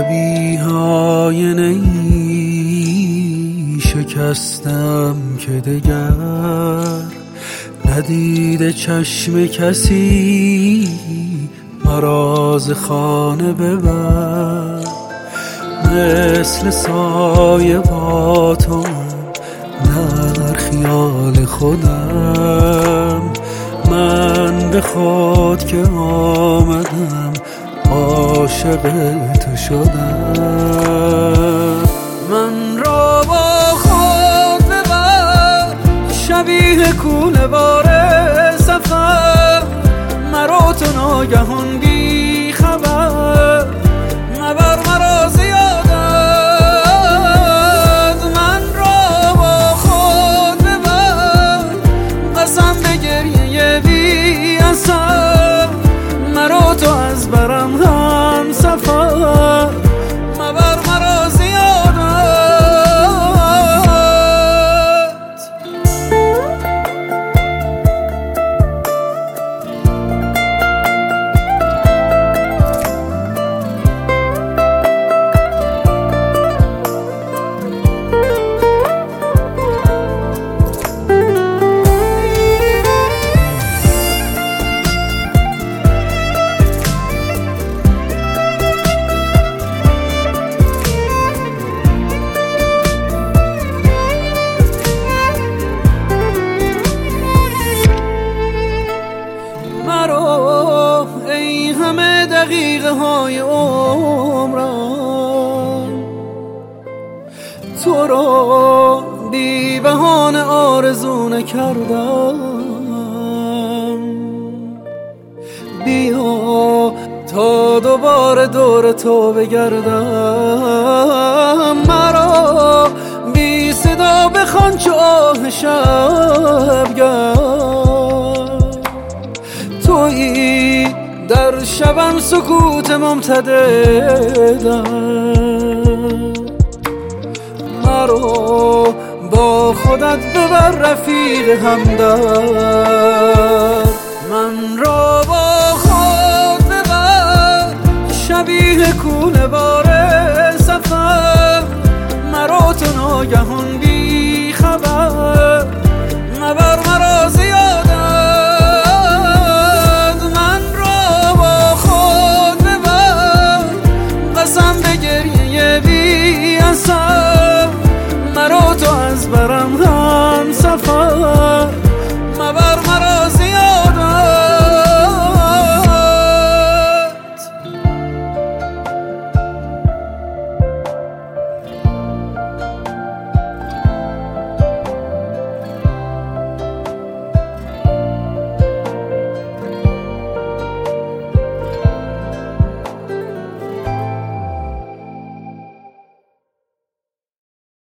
شبیه آینه ای شکستم که دگر ندیده چشم کسی مرا ز خانه ببر. مثل سایه با تو در خیال خودم، من به خود که آمدم عاشق تو شدم. من را با خود ببر شبیه کوله بار سفر، مرا تو ناگهان بی خبر مبر مرا زیادت. من را با خود ببر قسم به گریه بی اثر، مرا تو از برم هم سفر مبر مرا زیادت. ای همه دقیقه های عمرم تو را بی بهانه آرزو نکردم. بیا تا دوباره دور تو بگردم، مرا بی صدا بخوان چو آه شبگرد. تویی در شبم سکوت ممتددم، مرا با خودت ببر رفیق همدرد. من را با خود ببر شبیه کوله بار سفر، مرا تو ناگهان